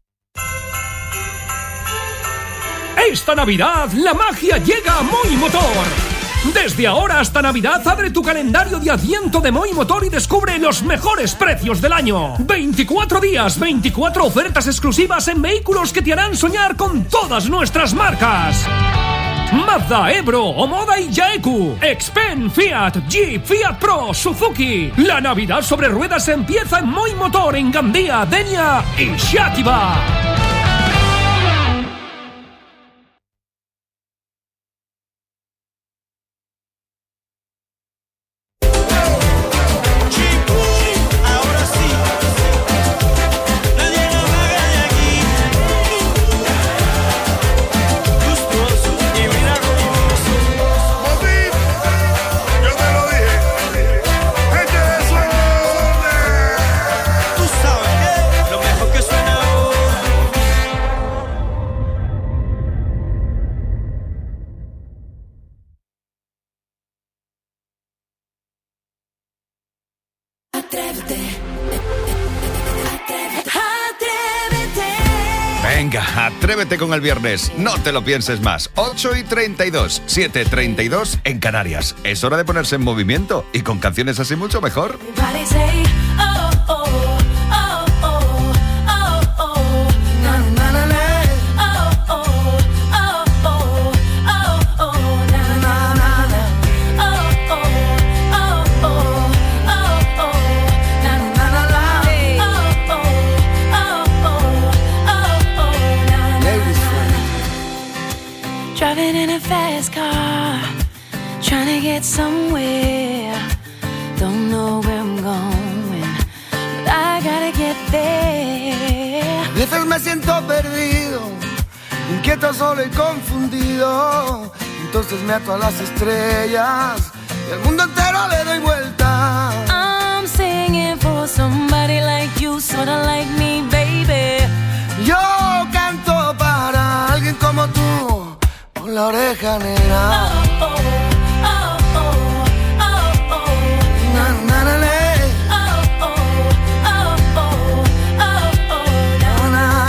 Esta Navidad, la magia llega a Moi Motor. Desde ahora hasta Navidad, abre tu calendario de Adviento de Moi Motor y descubre los mejores precios del año. 24 días, 24 ofertas exclusivas en vehículos que te harán soñar con todas nuestras marcas. Mazda, Ebro, Omoda y Yaeku. Xpen, Fiat, Jeep, Fiat Pro, Suzuki. La Navidad sobre ruedas empieza en Moi Motor, en Gandía, Denia y Xàtiva. Venga, atrévete con el viernes. No te lo pienses más. 8:32, 7:32 en Canarias. Es hora de ponerse en movimiento y con canciones así mucho mejor. Driving in a fast car, trying to get somewhere. Don't know where I'm going, but I gotta get there. A veces me siento perdido, inquieto, solo y confundido. Entonces me ato a las estrellas y al mundo entero le doy vuelta. I'm singing for somebody like you, sorta like me, baby. Yo canto para alguien como tú, por la oreja negra. Oh, oh, oh, oh, oh, oh. Na, na, na, na. Oh, oh, oh, oh, oh, oh, Na, na.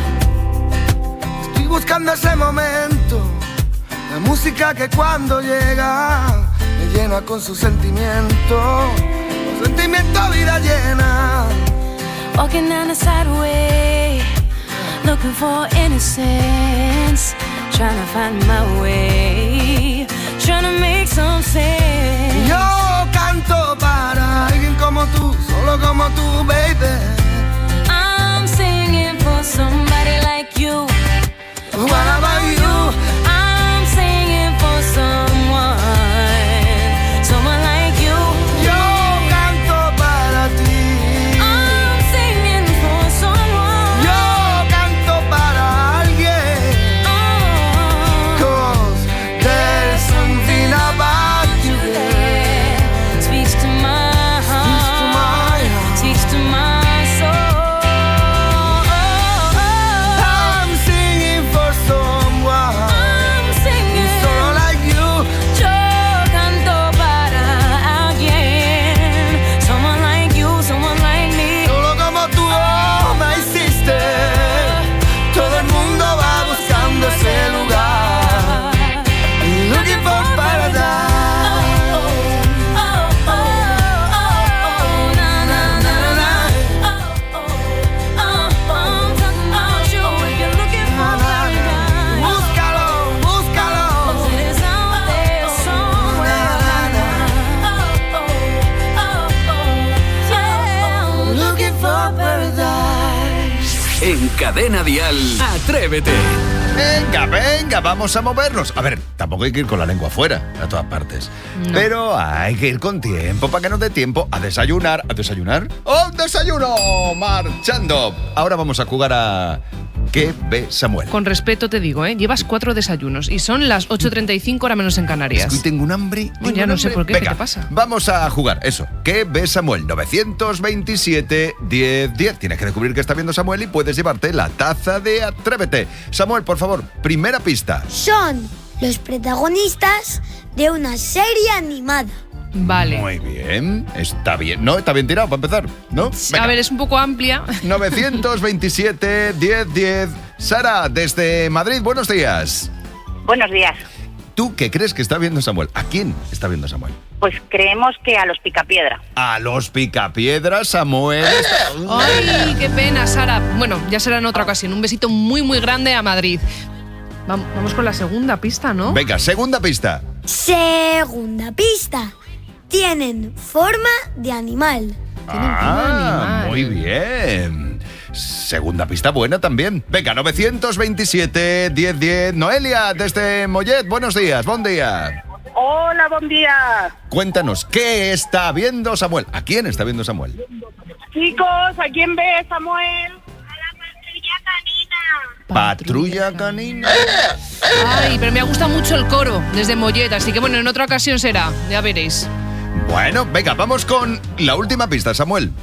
Estoy buscando ese momento, la música que cuando llega me llena con su sentimiento, con sentimiento vida llena. Walking down the sideway, looking for innocence, trying to find my way, trying to make some sense. Yo canto para alguien como tú, solo como tú, baby. I'm singing for somebody like you. What about you? I'm singing for someone like you. Yo canto para ti. I'm singing for someone. Yo canto para alguien. Cause there's something about you that speaks to my heart, speaks to my soul. I'm singing for someone. I'm singing solo like you. Yo canto para alguien, someone like you, someone like me. Solo como tú, oh my sister. Todo el mundo va buscando ese lugar, looking for paradise. Búscalo, búscalo. Looking for paradise. En Cadena Dial, Atrévete. Venga, venga, vamos a movernos. A ver, tampoco hay que ir con la lengua afuera a todas partes. No. Pero hay que ir con tiempo para que nos dé tiempo a desayunar. ¿A desayunar? ¡Oh, desayuno! Marchando. Ahora vamos a jugar a ¿Qué ve Samuel? Con respeto te digo, llevas 4 desayunos y son las 8:35 hora menos en Canarias. Es que tengo un hambre. Ya no sé por qué. Venga, ¿Qué te pasa? Vamos a jugar. Eso. ¿Qué ve Samuel? 927 10 10. Tienes que descubrir qué está viendo Samuel y puedes llevarte la taza de Atrévete. Samuel, por favor, primera pista. Son los protagonistas de una serie animada. Vale. Muy bien. Está bien. No, está bien tirado para empezar, ¿no? A ver, es un poco amplia. 927 10 10. Sara, desde Madrid, buenos días. Buenos días. ¿Tú qué crees que está viendo Samuel? ¿A quién está viendo Samuel? Pues creemos que a los Picapiedra. A los Picapiedra, Samuel. Ay, qué pena, Sara. Bueno, ya será en otra ocasión. Un besito muy, muy grande a Madrid. Vamos con la segunda pista, ¿no? Venga, segunda pista. Segunda pista. Tienen forma de animal. Muy bien. Segunda pista buena también. Venga, 927 10 10. Noelia, desde Mollet, buenos días, buen día. Hola, buen día. Cuéntanos, ¿qué está viendo Samuel? ¿A quién está viendo Samuel? Chicos, ¿a quién ve Samuel? Patrulla Canina. Ay, pero me ha gustado mucho el coro desde Mollet, así que bueno, en otra ocasión será, ya veréis. Bueno, venga, vamos con la última pista, Samuel.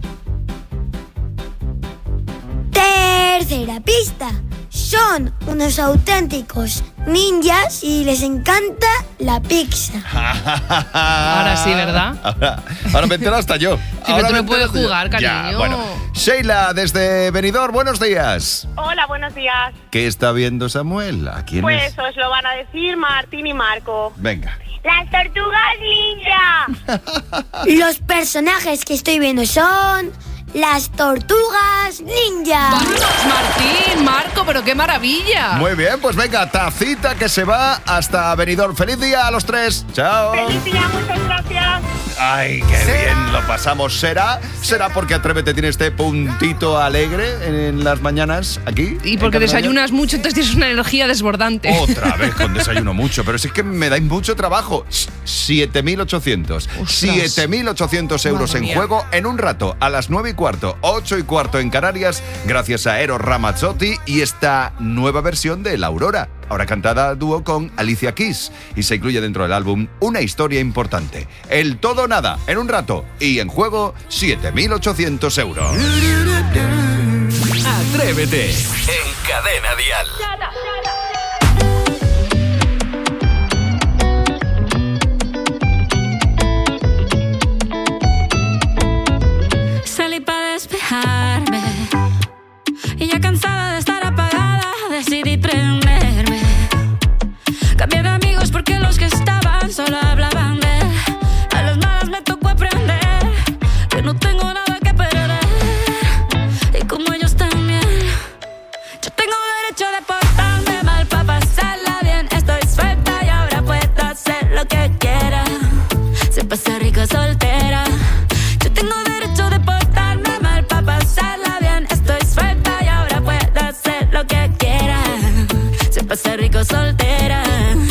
Tercera pista. Son unos auténticos ninjas y les encanta la pizza. Ahora sí, ¿verdad? Ahora me entero hasta yo. Sí, pero tú no puedes jugar, cariño. Ya, bueno. Sheila, desde Benidorm, buenos días. Hola, buenos días. ¿Qué está viendo Samuel? ¿A quién Pues es? os lo van a decir Martín y Marco. Venga. ¡Las tortugas ninja! Los personajes que estoy viendo son las tortugas ninja. ¡Vamos, Martín, Marco, pero qué maravilla! Muy bien, pues venga, tacita que se va hasta Benidorm. ¡Feliz día a los tres! ¡Chao! ¡Feliz día, muchas gracias! ¡Ay, qué bien lo pasamos! ¿Será porque Atrévete tiene este puntito alegre en las mañanas aquí? Y porque desayunas mucho, entonces tienes una energía desbordante. Otra vez con desayuno mucho, pero es que me dais mucho trabajo. 7.800. 7.800 euros en juego en un rato, a las 9:15, 8:15 en Canarias, gracias a Eros Ramazzotti y esta nueva versión de La Aurora, ahora cantada a dúo con Alicia Keys, y se incluye dentro del álbum Una historia importante. El todo o nada, en un rato, y en juego 7.800 euros. Atrévete en Cadena Dial. Salí para despejarme y ya cansada de estar apagada decidí prenderme. Cambié de amigos porque los que estaban solo hablaban de él. A las malas me tocó aprender que no tengo nada que perder, y como ellos también. Yo tengo derecho de portarme mal para pasarla bien. Estoy suelta y ahora puedo hacer lo que quiera. Se pasa rico soltera. Yo tengo derecho de portarme mal para pasarla bien. Estoy suelta y ahora puedo hacer lo que quiera. Se pasa rico soltera.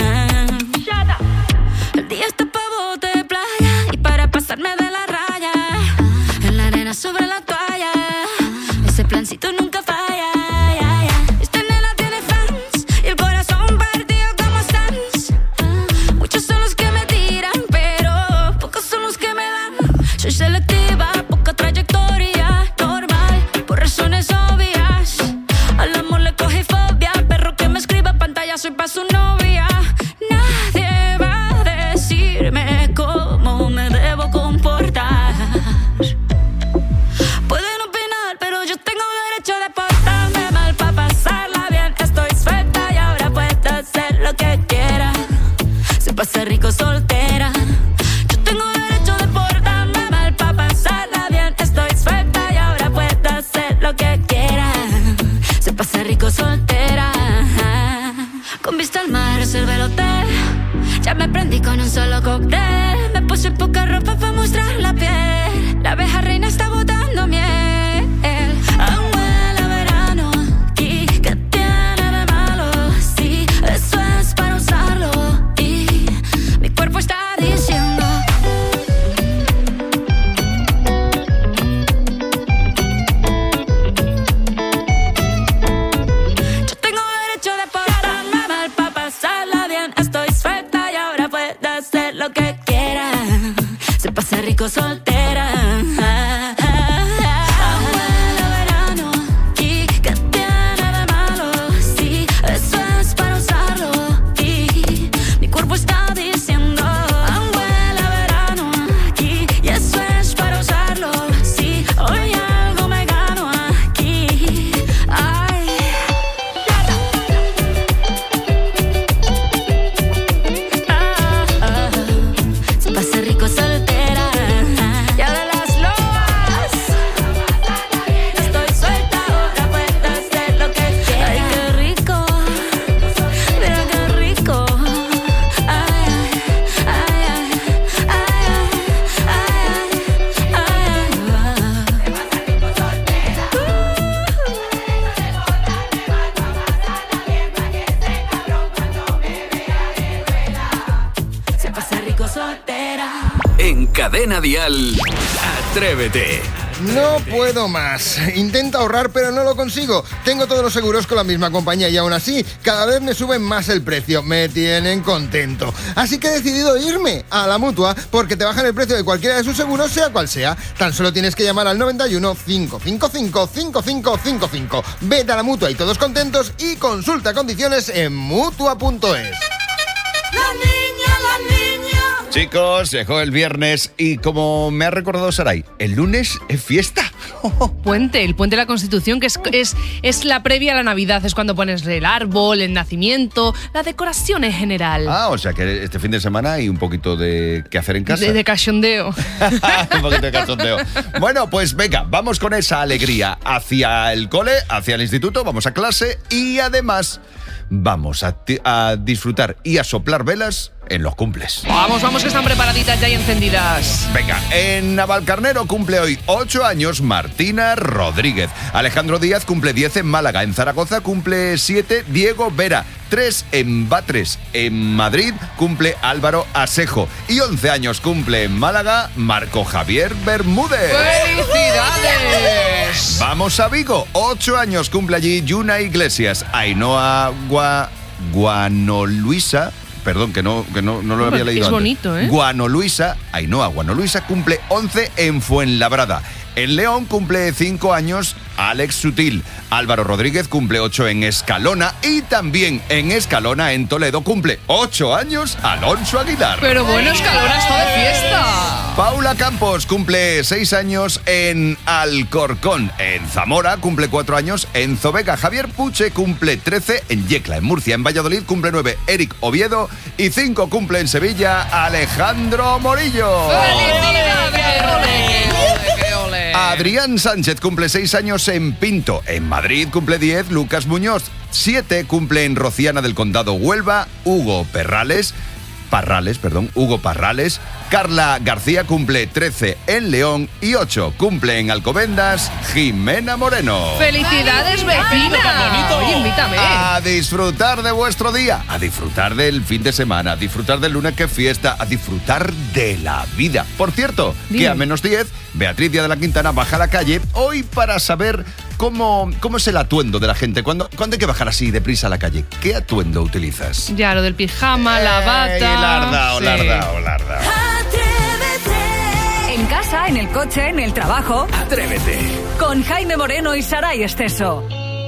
El día está pa' bote de playa y para pasarme de la raya. En la arena sobre la toalla. Ese plancito nunca falla. Esta nena tiene fans y el corazón partido como Sans. Muchos son los que me tiran, pero pocos son los que me dan. Soy selectiva, poca trayectoria, normal, por razones obvias. Al amor le cogí fobia, perro que me escriba pantalla, soy pa' su novia. Nadie va a decirme cómo me debo comportar. Pueden opinar, pero yo tengo derecho de portarme mal para pasarla bien. Estoy suelta y ahora puedo hacer lo que quiera. Se pasa rico soltera. Yo tengo derecho de portarme mal para pasarla bien. Estoy suelta y ahora puedo hacer lo que quiera. Se pasa rico soltera. Con vista al mar reservé el hotel. Ya me prendí con un solo cóctel. Me puse poca ropa para mostrar la piel. La abeja reina está botando miel. Aún huele a verano. ¿Y qué tiene de malo? Sí, eso es para usarlo. Y mi cuerpo está diciendo. rico soltera. Cadena Dial, Atrévete. No puedo más. Intento ahorrar, pero no lo consigo. Tengo todos los seguros con la misma compañía y aún así, cada vez me suben más el precio. Me tienen contento. Así que he decidido irme a la Mutua porque te bajan el precio de cualquiera de sus seguros, sea cual sea. Tan solo tienes que llamar al 91 555 5555. Vete a la Mutua y todos contentos y consulta condiciones en Mutua.es. Chicos, llegó el viernes y como me ha recordado Saray, el lunes es fiesta. Puente, el Puente de la Constitución, que es la previa a la Navidad, es cuando pones el árbol, el nacimiento, la decoración en general. Ah, o sea que este fin de semana hay un poquito de qué hacer en casa. De cachondeo. Un poquito de cachondeo. Bueno, pues venga, vamos con esa alegría hacia el cole, hacia el instituto, vamos a clase y además vamos a disfrutar y a soplar velas en los cumples. Vamos, que están preparaditas ya y encendidas. Venga, en Navalcarnero cumple hoy 8 años Martina Rodríguez. Alejandro Díaz cumple 10 en Málaga. En Zaragoza cumple 7 Diego Vera. 3 en Batres. En Madrid cumple Álvaro Asejo. Y 11 años cumple en Málaga Marco Javier Bermúdez. ¡Felicidades! Vamos a Vigo. 8 años cumple allí Yuna Iglesias. Ainhoa Guanoluisa. Perdón, que no lo había leído. Es antes. bonito, ¿eh? Ainhoa Guanoluisa cumple 11 en Fuenlabrada. En León cumple 5 años Alex Sutil. Álvaro Rodríguez cumple 8 en Escalona. Y también en Escalona, en Toledo, cumple 8 años Alonso Aguilar. Pero bueno, Escalona está de fiesta. Paula Campos cumple 6 años en Alcorcón. En Zamora cumple 4 años Enzo Vega. Javier Puche cumple 13 en Yecla. En Murcia, en Valladolid cumple 9 Eric Oviedo. Y 5 cumple en Sevilla Alejandro Morillo. Adrián Sánchez cumple 6 años en Pinto. En Madrid cumple 10 Lucas Muñoz. 7 cumple en Rociana del Condado Huelva Hugo Parrales. Carla García cumple 13 en León y 8 cumple en Alcobendas Jimena Moreno. ¡Felicidades, vecina! Oye, invítame. A disfrutar de vuestro día, a disfrutar del fin de semana, a disfrutar del lunes que es fiesta, a disfrutar de la vida. Por cierto, que a menos 10, Beatriz Díaz de la Quintana baja a la calle hoy para saber cómo es el atuendo de la gente. ¿Cuándo hay que bajar así deprisa a la calle? ¿Qué atuendo utilizas? Ya, lo del pijama, la bata... Larda. En casa, en el coche, en el trabajo. Atrévete. Con Jaime Moreno y Saray Esteso.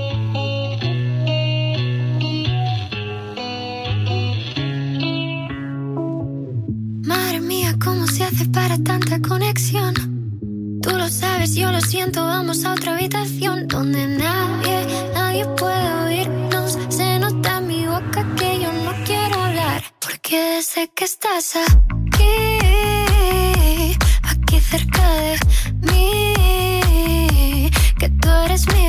Madre mía, ¿cómo se hace para tanta conexión? Tú lo sabes, yo lo siento, vamos a otra habitación donde nadie puede oírnos. Se nota en mi boca que yo no quiero hablar, porque desde que estás aquí cerca de mí, que tú eres mi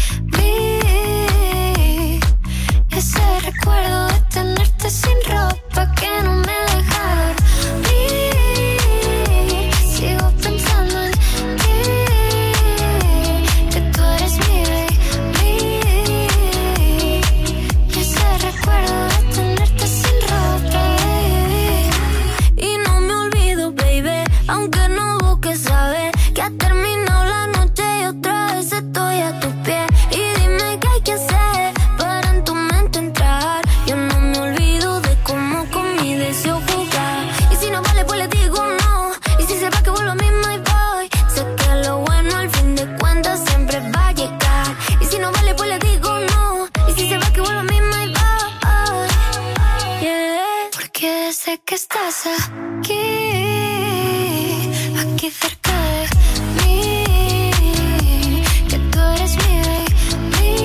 baby. Ese recuerdo de tenerte sin ropa que no me deja dormir. Sigo pensando en ti, que tú eres mi baby. Ese recuerdo de tenerte sin ropa, baby. Y no me olvido, baby, aunque no busques saber que ha terminado la noche y otra vez estoy a tus pies. sé que estás aquí, aquí cerca de mí, que tú eres mi baby.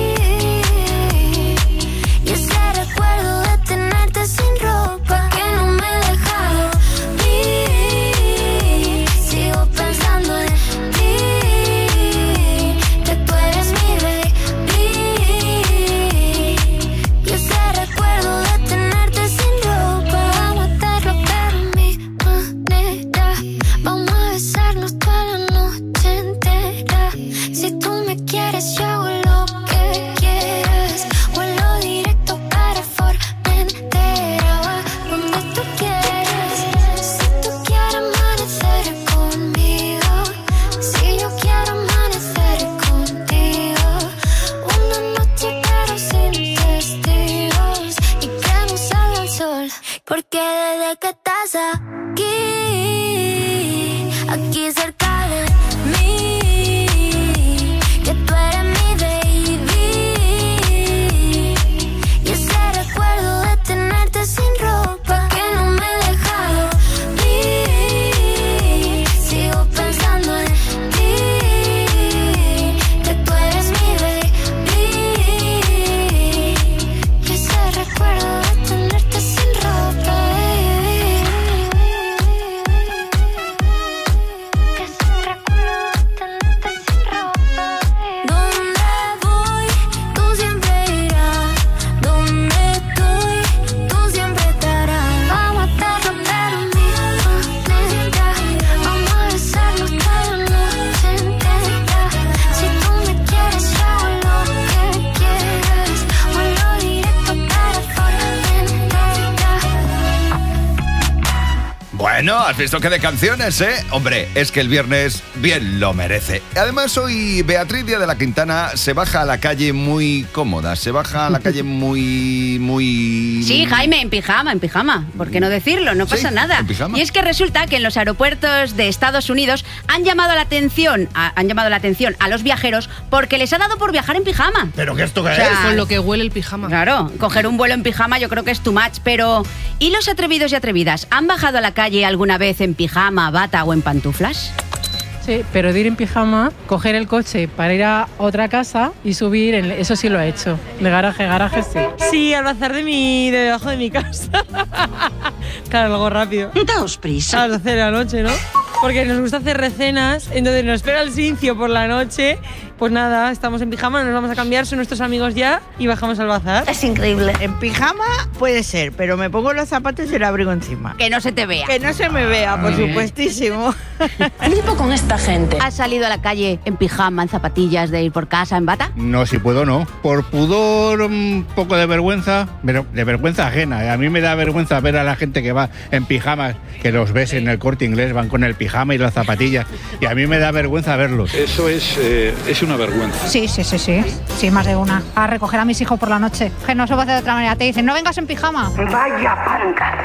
Y ese recuerdo de tenerte sin ropa que no me he dejado ir. Sigo pensando en ti, que tú eres mi baby. Y ese recuerdo de tenerte sin ropa, vamos a hacerlo pero a mi manera. Vamos a besarnos toda la noche entera. Si tú me quieres yo hago lo que quieras. Vuelo directo para Formentera, va donde tú quieras. Si tú quieres amanecer conmigo, si yo quiero amanecer contigo. Una noche pero sin testigos y que no salga el sol, porque desde que estás aquí, aquí cerca de mí, que tú eres mi baby. Y ese recuerdo de tenerte sin ropa que no me he dejado ir. Sigo pensando en ti, que tú eres mi baby. Y ese recuerdo de tenerte sin ropa, que ese recuerdo de tenerte sin ropa. Donde voy, tú siempre irás. Donde estoy, tú siempre estarás. Vamos a hacerlo pero a mi manera. Vamos a besarnos toda la noche entera. Si tú me quieres yo hago lo que quieras. Vuelo directo para Formentera. Bueno, has visto que de canciones, ¿eh? Hombre, es que el viernes bien lo merece. Además, hoy Beatriz Díaz de la Quintana se baja a la calle muy cómoda, se baja a la calle muy... Sí, Jaime, en pijama. ¿Por qué no decirlo? No pasa nada. en pijama. Y es que resulta que en los aeropuertos de Estados Unidos han llamado la atención a los viajeros porque les ha dado por viajar en pijama. ¿Pero qué esto qué O sea, es? Con lo que huele el pijama. Claro, coger un vuelo en pijama yo creo que es too much, pero ¿y los atrevidos y atrevidas? ¿Han bajado a la calle alguna vez en pijama, bata o en pantuflas? Sí, pero de ir en pijama, coger el coche para ir a otra casa y subir, eso sí lo he hecho. De garaje a garaje sí. Sí, al bazar de debajo de mi casa. Claro, algo rápido. Daos prisa. A las 12 de la noche, ¿no? Porque nos gusta hacer recenas, entonces nos espera el silencio por la noche. Pues nada, estamos en pijama, nos vamos a cambiar, son nuestros amigos ya y bajamos al bazar. Es increíble. En pijama puede ser, pero me pongo los zapatos y el abrigo encima. Que no se te vea. Que no se me vea, por supuestísimo. Flipo con esta gente. ¿Has salido a la calle en pijama, en zapatillas, de ir por casa, en bata? No, si puedo no. Por pudor, un poco de vergüenza, pero de vergüenza ajena. A mí me da vergüenza ver a la gente que va en pijamas, que los ves en el Corte Inglés, van con el pijama y las zapatillas. Y a mí me da vergüenza verlos. Eso es una vergüenza. Sí, más de una. A recoger a mis hijos por la noche. Que no se puede hacer de otra manera. Te dicen, no vengas en pijama. Vaya panda.